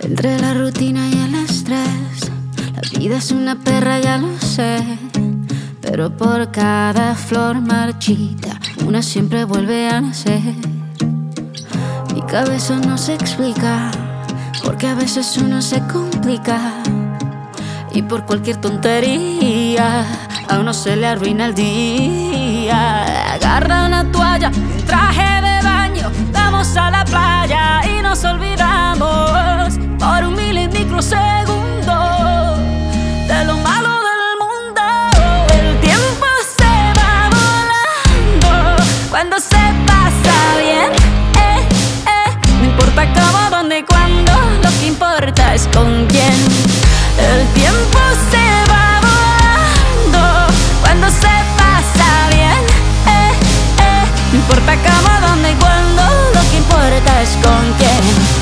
Entre la rutina y el estrés, la vida es una perra, ya lo sé. Pero por cada flor marchita, una siempre vuelve a nacer. Mi cabeza no se explica, porque a veces uno se complica. Y por cualquier tontería a uno se le arruina el día. Agarra una toalla, un traje de baño, vamos a la playa y nos olvidamos por un microsegundo de lo malo del mundo. El tiempo se va volando cuando se pasa bien. No importa cómo, dónde, cuándo, lo que importa es con quién. El tiempo se va volando cuando se pasa bien. No importa cómo, dónde y cuándo, lo que importa es con quién.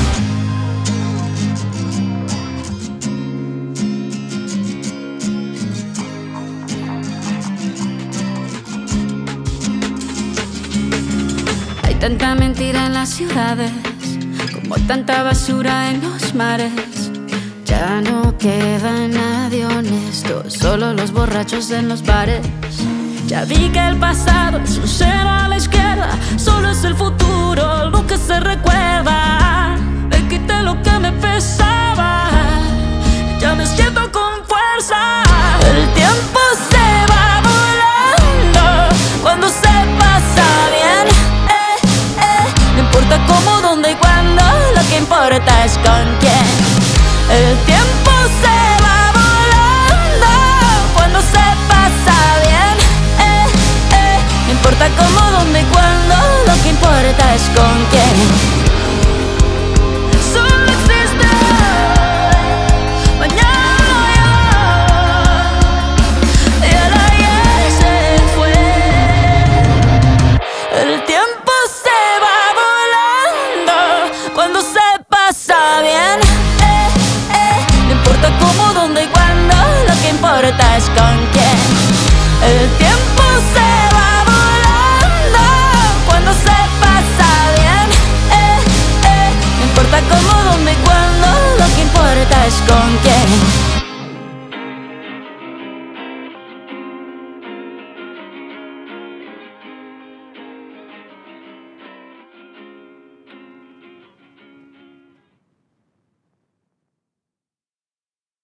Hay tanta mentira en las ciudades, como tanta basura en los mares. Ya no queda nadie honesto, solo los borrachos en los bares. Ya vi que el pasado es un cero a la izquierda, solo es el futuro lo que se recuerda. Me quité lo que me pesaba, ya me siento con fuerza. El tiempo se va volando cuando se pasa bien. No importa cómo, dónde y cuándo, lo que importa es con quién. El tiempo se va volando cuando se pasa bien. No importa cómo, dónde y cuándo, lo que importa es con quién. Solo existe hoy, mañana ya, y el ayer se fue. El tiempo se va volando cuando se pasa bien. No importa cómo, dónde y cuándo, lo que importa es con quién. El tiempo se va volando cuando se pasa bien. No importa cómo, dónde y cuándo, lo que importa es con quién.